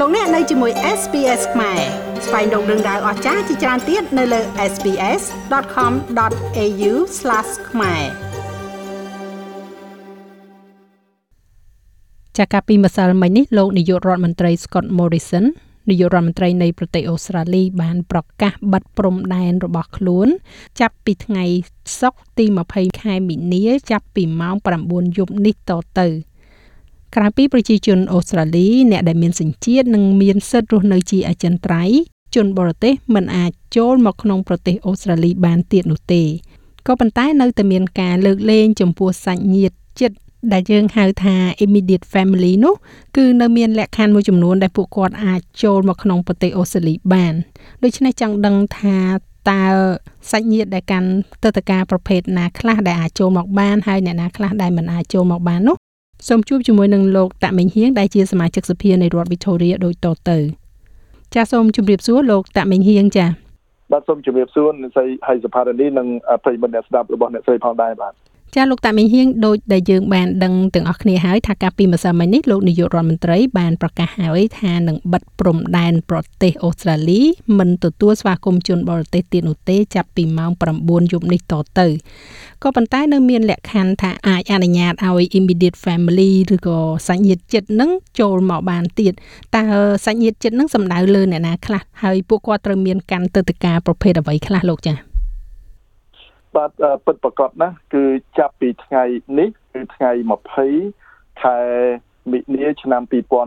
លោកអ្នកនៅជាមួយ SPS ខ្មែរស្វែងរកដឹងដៅអស្ចារ្យជាច្រើនទៀតនៅលើ sps.com.au/khmer ចាកាពីម្សិលមិញនេះលោកនាយករដ្ឋមន្ត្រី Scott Morrison នាយករដ្ឋមន្ត្រីនៃប្រទេសអូស្ត្រាលីបានប្រកាសបិទព្រំដែនរបស់ខ្លួនចាប់ពីថ្ងៃសុក្រទី20ខែមីនាចាប់ពីម៉ោង 9 យប់នេះតទៅក្រៅពីប្រជាជនអូស្ត្រាលីអ្នកដែលមានសញ្ជាតិនិងមានសិទ្ធិរស់នៅជាអចិន្ត្រៃយ៍ជនបរទេសមិនអាចចូលមកក្នុងប្រទេសអូស្ត្រាលីបានទៀតនោះទេក៏ប៉ុន្តែនៅតែមានការលើកលែងចំពោះសាច់ញាតិជិតដែលយើងហៅថា immediate family នោះគឺនៅមានលក្ខខណ្ឌមួយចំនួនដែលពួកគាត់អាចចូលមកក្នុងប្រទេសអូស្ត្រាលីបានដូច្នេះចង់ដឹងថាតើសាច់ញាតិដែលកាន់ទិដ្ឋាការប្រភេទណាខ្លះដែលអាចចូលមកបានហើយអ្នកណាខ្លះដែលមិនអាចចូលមកបាននោះសូមជួបជាមួយនឹងលោកតាក់មេងហៀងដែលជាសមាជិកសភានៃរដ្ឋ Victoria ដូចតទៅចាសសូមជម្រាបសួរលោកតាក់មេងហៀងចាបាទសូមជម្រាបសួរអ្នកស្រីហើយសភានីនិងប្រិយមិត្តអ្នកស្ដាប់របស់អ្នកស្រីផងដែរបាទចាលោកតាមេងហៀងដូចដែលយើងបានដឹងទាំងអស់គ្នាហើយថាកាលពីម្សិលមិញនេះលោកនាយករដ្ឋមន្ត្រីបានប្រកាសហើយថានឹងបិទព្រំដែនប្រទេសអូស្ត្រាលីមិនទទួលស្វាគមន៍ជនបរទេសទៀតនោះទេចាប់ពីម៉ោង 9 យប់នេះតទៅក៏ប៉ុន្តែនៅមានលក្ខខណ្ឌថាអាចអនុញ្ញាតឲ្យ immediate family ឬក៏សាច់ញាតិជិតនឹងចូលមកបានទៀតតើសាច់ញាតិជិតនឹងសំដៅលើអ្នកណាខ្លះហើយពួកគាត់ត្រូវមានកាន់ទិដ្ឋាការប្រភេទអ្វីខ្លះលោកចាបាទពិតប្រាកដណាស់គឺចាប់ពីថ្ងៃនេះគឺថ្ងៃ20ខែមិនិនាឆ្នាំ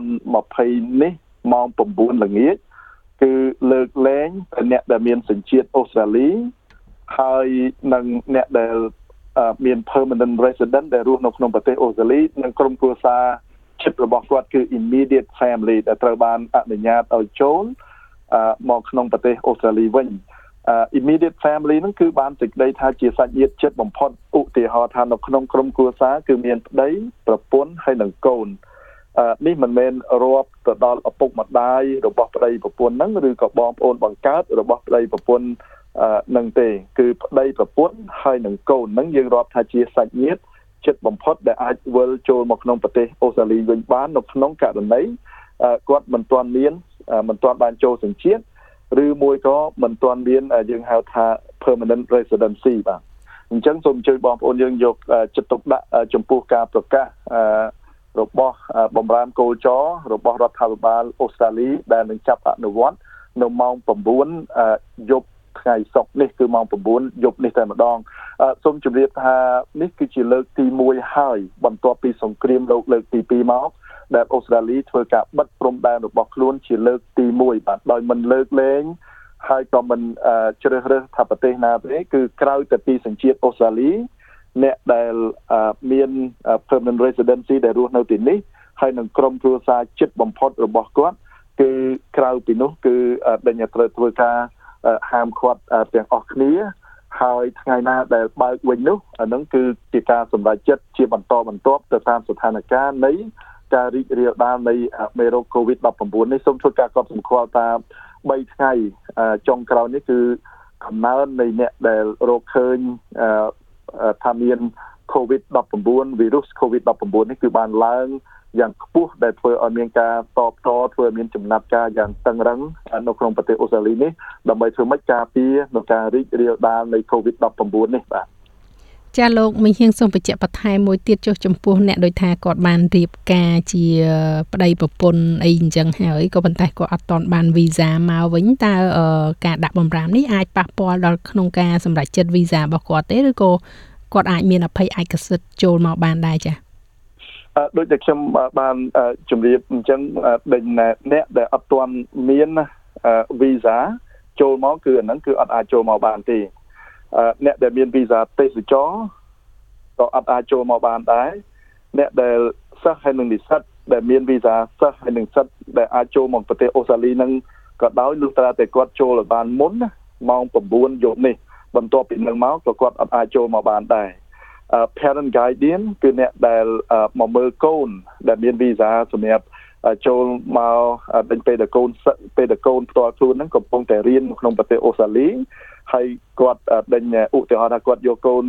2020នេះម៉ោង 9 ល្ងាចគឺលើកលែងអ្នកដែលមានសញ្ជាតិអូស្ត្រាលីហើយនិងអ្នកដែលមាន permanent resident ដែលរស់នៅក្នុងប្រទេសអូស្ត្រាលីនិងក្រុមគ្រួសារជិតរបស់គាត់គឺ immediate family ដែលត្រូវបានអនុញ្ញាតឲ្យចូលមកក្នុងប្រទេសអូស្ត្រាលីវិញimmediate family ហ្នឹងគឺបានសេចក្តីថាជាសាច់ញាតិជិតបំផុតឧទាហរណ៍ថានៅក្នុងក្រុមគ្រួសារគឺមានប្តីប្រពន្ធហើយនិងកូននេះមិនមែនរាប់ទៅដល់ឪពុកម្ដាយរបស់ប្តីប្រពន្ធហ្នឹងឬក៏បងប្អូនបង្កើតរបស់ប្តីប្រពន្ធនឹងទេគឺប្តីប្រពន្ធហើយនិងកូនហ្នឹងយើងរាប់ថាជាសាច់ញាតិជិតបំផុតដែលអាចវិលចូលមកក្នុងប្រទេសអូស្ត្រាលីវិញបាននៅក្នុងករណីគាត់មិនទាន់បានចូលសញ្ជាតិឬមួយក៏មិនទាន់មានយើងហៅថា permanent residency បាទអញ្ចឹងសូមអញ្ជើញបងប្អូនយើងយកចិត្តទុកដាក់ចំពោះការប្រកាសរបស់បម្រាមគោលចររបស់រដ្ឋាភិបាលអូស្ត្រាលីដែលនឹងចាប់អនុវត្តនៅម៉ោង 9 យប់ថ្ងៃសុក្រនេះគឺម៉ោង 9 យប់នេះតែម្ដងសូមជម្រាបថានេះគឺជាលើកទី1ហើយបន្ទាប់ពីសង្គ្រាមលោកលើកទី2មកដែលអូស្ត្រាលីធ្វើការបិទព្រំដែនរបស់ខ្លួនជាលើកទី1បាទដោយមិនលើកលែងហើយក៏មិនជ្រើសរើសថាប្រទេសណាទេគឺក្រៅតែពីសញ្ជាតិអូស្ត្រាលីអ្នកដែលមាន permanent residency ដែលរស់នៅទីនេះហើយនឹងក្រុមគ្រួសារជិតបំផុតរបស់គាត់គឺក្រៅពីនោះគឺដេញត្រូវធ្វើការហាមឃាត់ទាំងអស់គ្នាហើយថ្ងៃណាដែលបើកវិញនោះអានឹងគឺជាការសម្រេចចិត្តជាបន្តបន្ទាប់ទៅតាមស្ថានភាពនៃការរីករាលដាលនៃមេរោគ COVID-19 នេះសូមធ្វើការកត់សម្គាល់ថា3ថ្ងៃចុងក្រោយនេះគឺកំណើននៃអ្នកដែលរកឃើញថាមាន COVID-19 វីរុស COVID-19 នេះគឺបានឡើងយ៉ាងខ្ពស់ដែលធ្វើឲ្យមានការតបតធ្វើឲ្យមានចំណាត់ការយ៉ាងតឹងរឹងនៅក្នុងប្រទេសអូស្ត្រាលីនេះដើម្បីធ្វើម៉េចការពារនៅការរីករាលដាលនៃ COVID-19 នេះបាទចាលោកមីហៀងសូមបញ្ជាក់បន្ថែមមួយទៀតចុះចំពោះអ្នកដោយថាគាត់បានរៀបការជាប្តីប្រពន្ធអីអញ្ចឹងហើយក៏ប៉ុន្តែគាត់អត់ទាន់បានវីសាមកវិញតើការដាក់បម្រាមនេះអាចប៉ះពាល់ដល់ក្នុងការសម្រេចចិត្តវីសារបស់គាត់ទេឬក៏គាត់អាចមានអភ័យឯកសិទ្ធិចូលមកបានដែរចាដូចតែខ្ញុំបានជម្រាបអញ្ចឹងដេញអ្នកដែលអត់ទាន់មានវីសាចូលមកគឺអាហ្នឹងគឺអត់អាចចូលមកបានទេអ្នកដែលមានវីសាទេសចរក៏អត់អាចចូលមកបានដែរអ្នកដែលសិស្សហើយនឹងនិស្សិតដែលមានវីសាសិស្សហើយនឹងនិស្សិតដែលអាចចូលមកប្រទេសអូស្ត្រាលីនឹងក៏ដោយលុះត្រាតែគាត់ចូលឲ្យបានមុនម៉ោង 9 យប់នេះបន្ទាប់ពីនឹងមកក៏គាត់អត់អាចចូលមកបានដែរparent guardian គឺអ្នកដែលមកមើលកូនដែលមានវីសាសម្រាប់ចូលមកដល់ពេលដែលកូនផ្ទាល់ខ្លួនហ្នឹងកំពុងតែរៀនក្នុងប្រទេសអូស្ត្រាលីហើយគាត់ដេញឧទាហរណ៍ថាគាត់យកកូន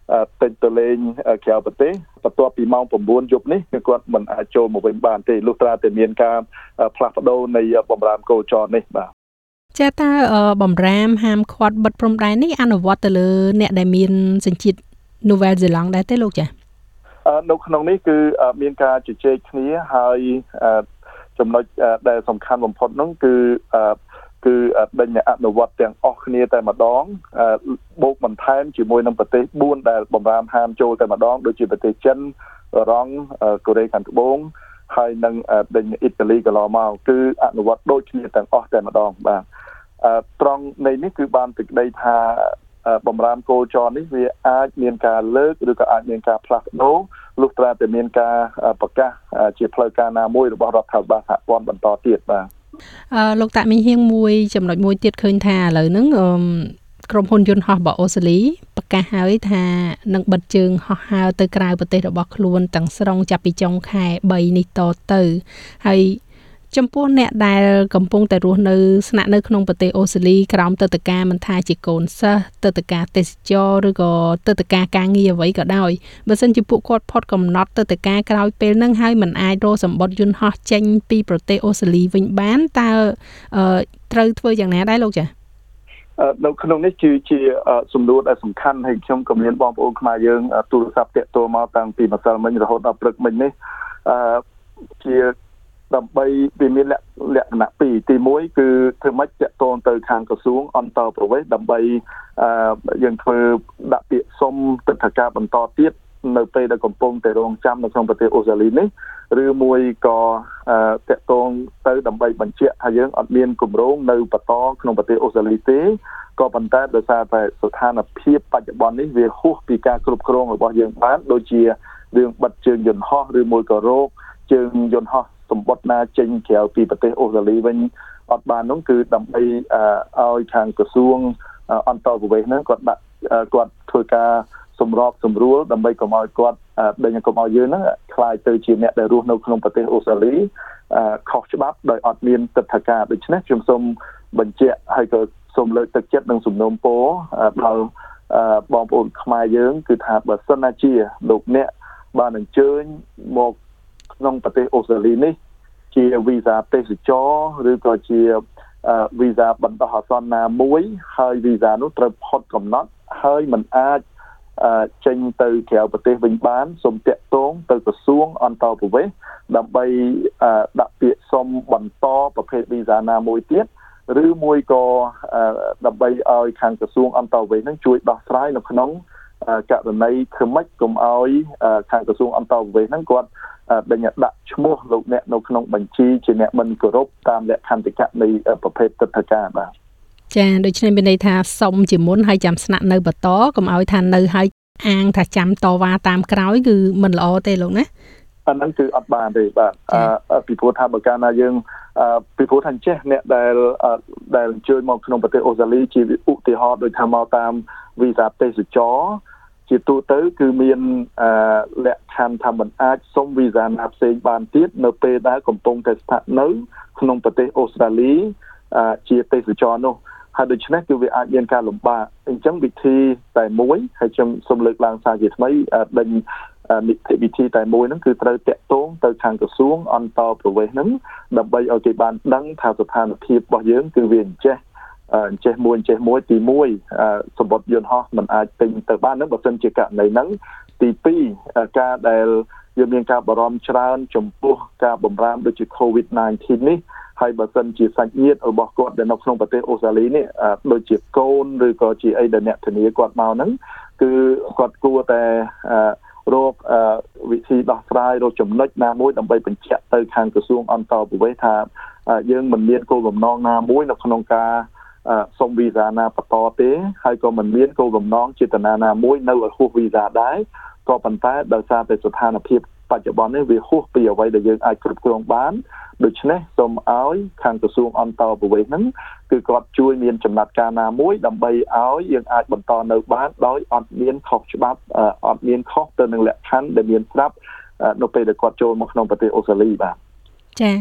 ទិញទៅលេងក្រៅប្រទេសបន្ទាប់ពីម៉ោង 9 យប់នេះគឺគាត់មិនអាចចូលមកវិញបានទេលុះត្រាតែមានការផ្លាស់ប្ដូរនៃបំរាមកោចរនេះបាទចាតើបំរាមហាមឃាត់បិទព្រំដែននេះអនុវត្តទៅលើអ្នកដែលមានសញ្ជាតិនូវែលហ្សេឡង់ដែរទេលោកចានៅក្នុងនេះគឺមានការជជែកគ្នាហើយចំណុចដែលសំខាន់បំផុតនោះគឺដេញអនុវត្តទាំងអស់គ្នាតែម្ដងបូកបន្ថែមជាមួយនឹងប្រទេស4ដែលបំរាមហាមចូលតែម្ដងដូចជាប្រទេសចិនអឺរ៉ុងកូរ៉េខាងត្បូងហើយនិងដេញអ៊ីតាលីកន្លងមកគឺអនុវត្តដូចគ្នាទាំងអស់តែម្ដងបាទត្រង់នៃនេះគឺបានទឹកដីថាបំរាមកោចរនេះវាអាចមានការលើកឬក៏អាចមានការផ្លាស់ប្ដូរលុះត្រាតែមានការប្រកាសជាផ្លូវការណាមួយរបស់រដ្ឋាភិបាលសហព័ន្ធបន្តទៀតបាទលោកតាមីហៀងមួយចំណុចមួយទៀតឃើញថាឥឡូវហ្នឹងក្រុមហ៊ុនយន្តហោះរបស់អូស្ត្រាលីប្រកាសហើយថានឹងបិទជើងហោះហើរទៅក្រៅប្រទេសរបស់ខ្លួនទាំងស្រុងចាប់ពីចុងខែ3នេះតទៅហើយចំពោះអ្នកដែលកំពុងតែរស់នៅស្នាក់នៅក្នុងប្រទេសអូស្ត្រាលីក្រោមទិដ្ឋាការមិនថាជាកូនសិស្សទិដ្ឋាការទេសចរឬក៏ទិដ្ឋាការការងារអ្វីក៏ដោយបើសិនជាពួកគាត់ផុតកំណត់ទិដ្ឋាការក្រោយពេលហ្នឹងហើយមិនអាចរកសម្បត្តិយន្តហោះចេញពីប្រទេសអូស្ត្រាលីវិញបានតើត្រូវធ្វើយ៉ាងណាដែរលោកចានៅក្នុងនេះជាសំណួរដែលសំខាន់ហើយខ្ញុំក៏មានបងប្អូនខ្មែរយើងទូរស័ព្ទតាក់ទងមកតាំងពីម្សិលមិញរហូតដល់ព្រឹកមិញនេះជាដើម្បីវាមានលក្ខណៈពីរទី1គឺធ្វើម៉េចតាក់ទងទៅខាងក្រសួងអន្តរប្រវេសន៍ដើម្បីយើងធ្វើដាក់ពាក្យសុំទិដ្ឋាការបន្តទៀតនៅពេលដែលកំពុងតែរងចាំនៅក្នុងប្រទេសអូស្ត្រាលីនេះឬមួយក៏តាក់ទងទៅដើម្បីបញ្ជាក់ថាយើងអត់មានគម្រោងនៅបន្តក្នុងប្រទេសអូស្ត្រាលីទេក៏ប៉ុន្តែដោយសារតែស្ថានភាពបច្ចុប្បន្ននេះវាហួសពីការគ្រប់គ្រងរបស់យើងបានដូចជារឿងបិទជើងយន្តហោះឬមួយក៏រោគជើងយន្តហោះសម្បត្តិណាចេញក្រៅពីប្រទេសអូស្ត្រាលីវិញអត់បាននោះគឺដើម្បីឲ្យខាងក្រសួងអន្តរប្រវេសន៍ហ្នឹងគាត់ធ្វើការសម្របសម្រួលដើម្បីកុំឲ្យគាត់ដេញកុំឲ្យយើងហ្នឹងខ្លាយទៅជាអ្នកដែលរស់នៅក្នុងប្រទេសអូស្ត្រាលីខុសច្បាប់ដោយអត់មានទិដ្ឋាការដូច្នេះខ្ញុំសូមបញ្ជាក់ហើយក៏សូមលើកទឹកចិត្តនិងសំណូមពរដល់បងប្អូនខ្មែរយើងគឺថាបើសិនណាជាលោកអ្នកបានអញ្ជើញមកក្នុងប្រទេសអូស្ត្រាលីនេះជាវីសាទេសចរឬក៏ជាវីសាបណ្ដោះអាសន្នណាមួយហើយវីសានោះត្រូវផុតកំណត់ហើយមិនអាចចេញទៅក្រៅប្រទេសវិញបានសូមតាក់ទងទៅក្រសួងអន្តរប្រវេសន៍ដើម្បីដាក់ពាក្យសុំបន្តប្រភេទវីសាណាមួយទៀតឬមួយក៏ដើម្បីឲ្យខាងក្រសួងអន្តរប្រវេសន៍នឹងជួយដោះស្រាយនៅក្នុងករណីធ្វើម៉េចកុំឲ្យខាងក្រសួងអន្តរប្រវេសន៍ហ្នឹងគាត់ដាក់ឈ្មោះលោកអ្នកនៅក្នុងបញ្ជីជាអ្នកមិនគោរពតាមលក្ខន្តិកៈនៃប្រភេទទិដ្ឋាការបាទចាដូច្នេះមានន័យថាសុំជាមុនហើយចាំស្នាក់នៅបន្តកុំឲ្យថានៅហើយអាងថាចាំតវ៉ាតាមក្រោយគឺមិនល្អទេលោកណាអាហ្នឹងគឺអត់បានទេបាទពីព្រោះថាបើកាលណាយើងពីព្រោះថាចេះអ្នកដែលអញ្ជើញមកក្នុងប្រទេសអូស្ត្រាលីជាឧទាហរណ៍ដូចថាមកតាមវីសាទេសចរជាទូទៅគឺមានលក្ខខណ្ឌថាមិនអាចសុំវីសាណាផ្សេងបានទៀតនៅពេលដែលកំពុងតែស្ថិតនៅក្នុងប្រទេសអូស្ត្រាលីជាទេសចរនោះហើយដូច្នេះគឺវាអាចមានការលំបាកអញ្ចឹងវិធីតែមួយហើយខ្ញុំសូមលើកឡើងសារជាថ្មីដេញនីតិវិធីតែមួយហ្នឹងគឺត្រូវតាក់ទងទៅខាងក្រសួងអន្តរប្រវេសន៍ហ្នឹងដើម្បីឲ្យគេបានដឹងថាស្ថានភាពរបស់យើងគឺវាអញ្ចេះមួយទី1សម្បត្តិយន្តហោះมันអាចទិញទៅបានហ្នឹងបើសិនជាករណីហ្នឹងទី2ការដែលយើងមានការបារម្ភច្រើនចំពោះការបំរាមដូចជា COVID-19 នេះហើយបើសិនជាសាច់ញាតិរបស់គាត់ដែលនៅក្នុងប្រទេសអូស្ត្រាលីនេះដូចជាកូនឬក៏ជាអីដែលអ្នកធានាគាត់មកហ្នឹងគឺគាត់គួរតែរកវិធីដោះស្រាយរកចំណុចណាមួយដើម្បីបញ្ជាក់ទៅខាងក្រសួងអន្តរប្រវេសន៍ថាយើងមិនមានគោលបំណងណាមួយនៅក្នុងការសុំវីសាណាបន្តទេហើយក៏មិនមានគោលបំណងចេតនាណាមួយនៅឲ្យហួសវីសាដែរក៏ប៉ុន្តែដោយសារតែស្ថានភាពបច្ចុប្បន្ននេះវាហួសពីអ្វីដែលយើងអាចគ្រប់គ្រងបានដូច្នេះសូមឲ្យខាងក្រសួងអន្តរប្រវេសន៍ហ្នឹងគឺគាត់ជួយមានចំណាត់ការណាមួយដើម្បីឲ្យយើងអាចបន្តនៅបានដោយអត់មានខុសច្បាប់អត់មានខុសទៅនឹងលក្ខខណ្ឌដែលមានស្រាប់នៅពេលដែលគាត់ចូលមកក្នុងប្រទេសអូស្ត្រាលីបាទចា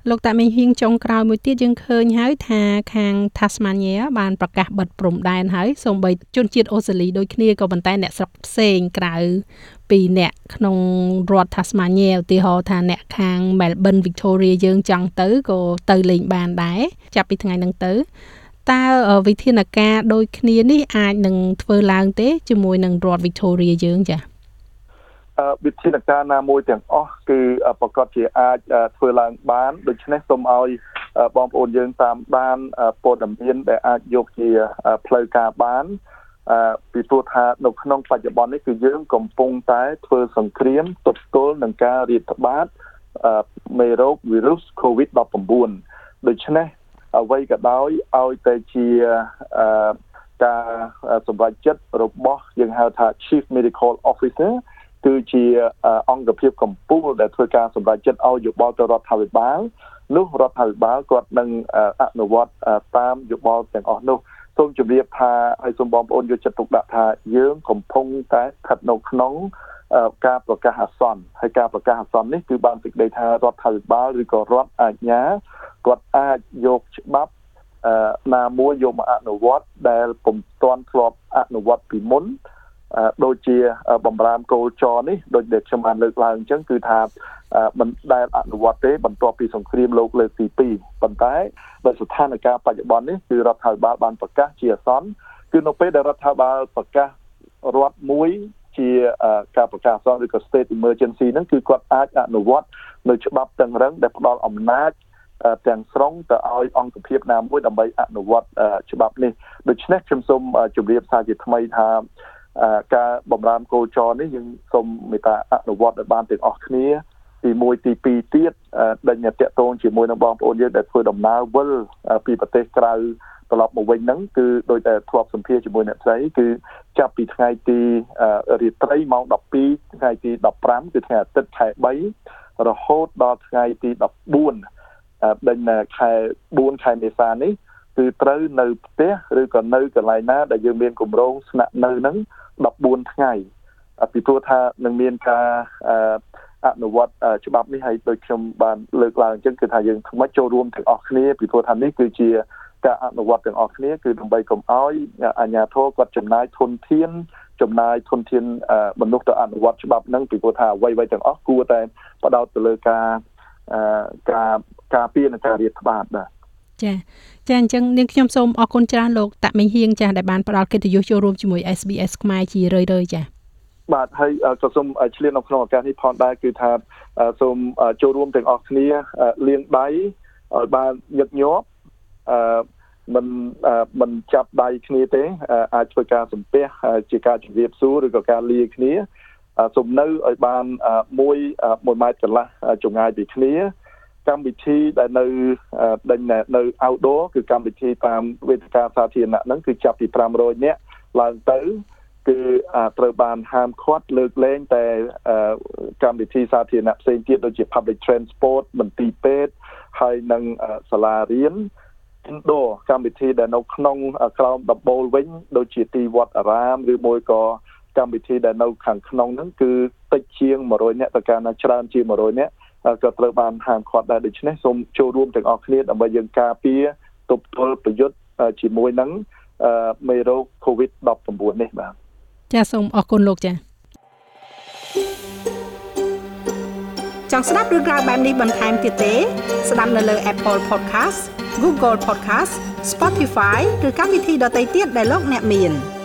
លោកតាមីងហ៊ីងចុងក្រោយមួយទៀតយើងឃើញហើយថាខាង Tasmania បានប្រកាសបិទព្រំដែនហើយសូម្បីជនជាតិអូស្ត្រាលីដូចគ្នាក៏ប៉ុន្តែអ្នកស្រុកផ្សេងក្រៅពីអ្នកក្នុងរដ្ឋ Tasmania ឧទាហរណ៍ថាអ្នកខាង Melbourne Victoria យើងចង់ទៅក៏ទៅលេងបានដែរចាប់ពីថ្ងៃហ្នឹងទៅតើវិធានការដូចគ្នានេះអាចនឹងធ្វើឡើងទេជាមួយនឹងរដ្ឋ Victoria យើងចា៎វិធានការណាមួយទាំងអស់គឺប្រកាសជាអាចធ្វើឡើងបានដូច្នេះសូមឲ្យបងប្អូនយើងតាមដានព័ត៌មានដែលអាចយកជាផ្លូវការបានពីព្រោះថានៅក្នុងបច្ចុប្បន្ននេះគឺយើងកំពុងតែធ្វើសង្គ្រាមទប់ទល់នឹងការរាតត្បាតមេរោគវីរុស COVID-19 ដូច្នេះអ្វីក៏ដោយឲ្យតែជាការសម្រេចចិត្តរបស់យើងហៅថា Chief Medical Officer គឺជាអង្គភាពកម្ពុជាដែលធ្វើការសម្រេចចិត្តឲ្យយោបល់ទៅរដ្ឋាភិបាលនោះរដ្ឋាភិបាលគាត់នឹងអនុវត្តតាមយោបល់ទាំងអស់នោះសូមជម្រាបថាឲ្យសូមបងប្អូនយកចិត្តទុកដាក់ថាយើងកំពុងតែស្ថិតនៅក្នុងការប្រកាសអាសន្នហើយការប្រកាសអាសន្ននេះគឺបានសេចក្តីថារដ្ឋាភិបាលឬក៏រដ្ឋអាជ្ញាគាត់អាចយកច្បាប់ណាមួយយកមកអនុវត្តដែលពុំទាន់ធ្លាប់អនុវត្តពីមុនដូចជាបំរាមគោលចរនេះដូចដែលខ្ញុំបានលើកឡើងអញ្ចឹងគឺថាមិនដែលអនុវត្តទេបន្ទាប់ពីសង្គ្រាមលោកលើកទី2ប៉ុន្តែដោយស្ថានភាពបច្ចុប្បន្ននេះគឺរដ្ឋាភិបាលបានប្រកាសជាអាសន្នគឺនៅពេលដែលរដ្ឋាភិបាលប្រកាសរដ្ឋមួយជាការប្រកាសអាសន្នឬក៏ State Emergency ហ្នឹងគឺគាត់អាចអនុវត្តនៅច្បាប់តឹងរឹងដែលផ្ដល់អំណាចទាំងស្រុងទៅឲ្យអង្គភាពណាមួយដើម្បីអនុវត្តច្បាប់នេះដូច្នេះខ្ញុំសូមជម្រាបសារជាថ្មីថាការបំរាមគោលចរនេះយើងសូមមេត្តាអនុវត្តឲ្យបានទាំងអស់គ្នាទី1ទី2ទៀតដែលតាក់ទងជាមួយនឹងបងប្អូនយើងដែលធ្វើដំណើរវិលពីប្រទេសក្រៅត្រឡប់មកវិញហ្នឹងគឺដោយតែធ្លាប់សម្ភាសជាមួយអ្នកស្រីគឺចាប់ពីថ្ងៃទីរាត្រីម៉ោង12ថ្ងៃទី15គឺថ្ងៃអាទិត្យខែ3រហូតដល់ថ្ងៃទី14ដេញខែ4ខែមេសានេះគឺត្រូវនៅផ្ទះឬក៏នៅកន្លែងណាដែលយើងមានគម្រោងស្នាក់នៅហ្នឹង14ថ្ងៃពីព្រោះថានឹងមានការអនុវត្តច្បាប់នេះហើយដូចខ្ញុំបានលើកឡើងអញ្ចឹងគឺថាយើងថ្មីចូលរួមទាំងអស់គ្នាពីព្រោះថានេះគឺជាការអនុវត្តទាំងអស់គ្នាគឺដើម្បីកុំឲ្យអាជ្ញាធរគាត់ចំណាយធនធានមនុស្សទៅអនុវត្តច្បាប់ហ្នឹងពីព្រោះថាអ្វីៗទាំងអស់គួរតែផ្ដោតទៅលើការពារនិងការរាតត្បាតបាទចាអញ្ចឹងនាងខ្ញុំសូមអរគុណច្រើនលោកតាមីងហៀងចាដែលបានផ្ដល់កិត្តិយសចូលរួមជាមួយ SBS ខ្មែរជារឿយៗចាបាទហើយក៏សូមឆ្លៀននៅក្នុងឱកាសនេះផងដែរគឺថាសូមចូលរួមទាំងអស់គ្នាលាងដៃឲ្យបានញឹកញាប់មិនចាប់ដៃគ្នាទេអាចធ្វើការសំពះជាការជម្រាបសួរឬក៏ការលាគ្នាសូមនៅឲ្យបាន1ម៉ែត្រកន្លះចម្ងាយពីគ្នាកម្មវិធីដែលនៅ outdoor គឺកម្មវិធីតាមវេទិកាសាធារណៈហ្នឹងគឺចាប់ពី500នាក់ឡើងទៅគឺត្រូវបានហាមឃាត់លើកលែងតែកម្មវិធីសាធារណៈផ្សេងទៀតដូចជា public transport មន្ទីរពេទ្យហើយនិងសាលារៀន indoor កម្មវិធីដែលនៅក្នុងក្រោមដំបូលវិញដូចជាទីវត្តអារាមឬមួយក៏កម្មវិធីដែលនៅខាងក្នុងហ្នឹងគឺតិចជាង100នាក់ទៅកាន់ច្រើនជាង100នាក់ក៏ត្រូវបានហាមឃាត់ដែរដូច្នេះសូមចូលរួមទាំងអស់គ្នាដើម្បីយើងការពារទប់ទល់ប្រយុទ្ធជាមួយនឹងមេរោគ COVID-19 នេះបាទចាសូមអរគុណលោកចាចង់ស្ដាប់រឿងរ៉ាវបែបនេះបន្ថែមទៀតទេស្ដាប់នៅលើ Apple Podcast Google Podcast Spotify ឬកម្មវិធីដទៃទៀតដែលលោកអ្នកមាន